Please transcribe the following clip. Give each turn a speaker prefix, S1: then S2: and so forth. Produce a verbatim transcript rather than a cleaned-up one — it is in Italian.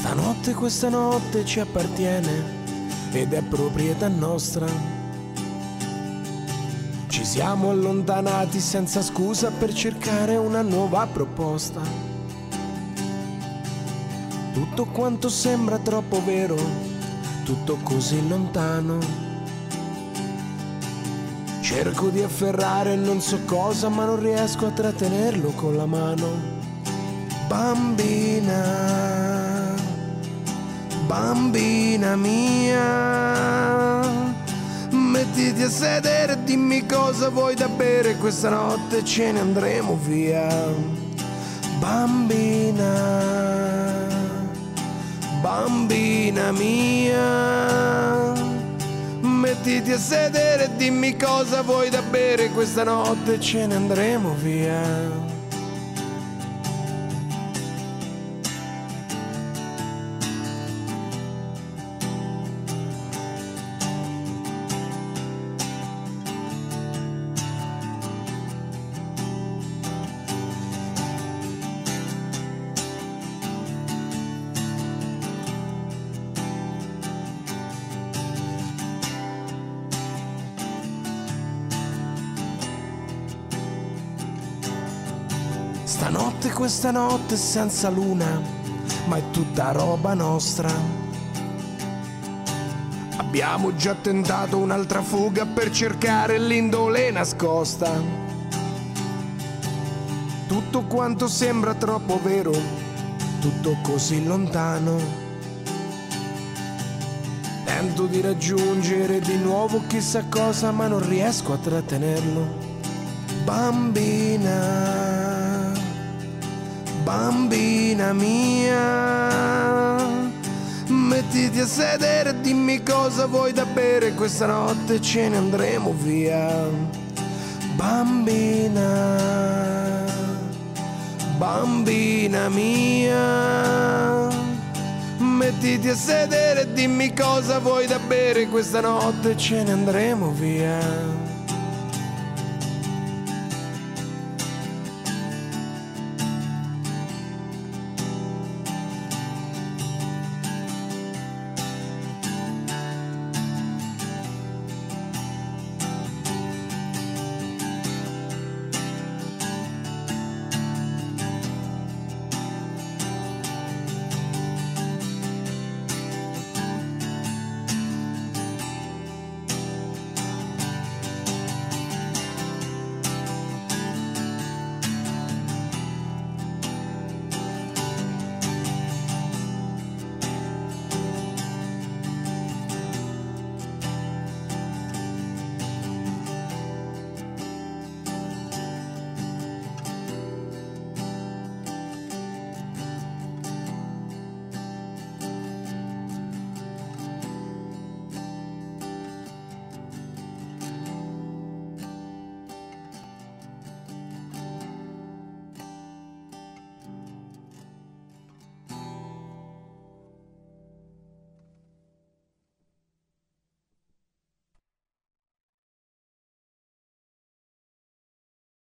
S1: Stanotte questa notte ci appartiene ed è proprietà nostra. Ci siamo allontanati senza scusa per cercare una nuova proposta. Tutto quanto sembra troppo vero, tutto così lontano. Cerco di afferrare non so cosa, ma non riesco a trattenerlo con la mano. Bambina, bambina mia, mettiti a sedere e dimmi cosa vuoi da bere, questa notte ce ne andremo via. Bambina, bambina mia, mettiti a sedere e dimmi cosa vuoi da bere, questa notte ce ne andremo via. Stanotte questa notte senza luna, ma è tutta roba nostra. Abbiamo già tentato un'altra fuga per cercare l'indole nascosta. Tutto quanto sembra troppo vero, tutto così lontano. Tento di raggiungere di nuovo chissà cosa, ma non riesco a trattenerlo. Bambina, bambina mia, mettiti a sedere e dimmi cosa vuoi da bere, questa notte ce ne andremo via. Bambina, bambina mia, mettiti a sedere e dimmi cosa vuoi da bere, questa notte ce ne andremo via.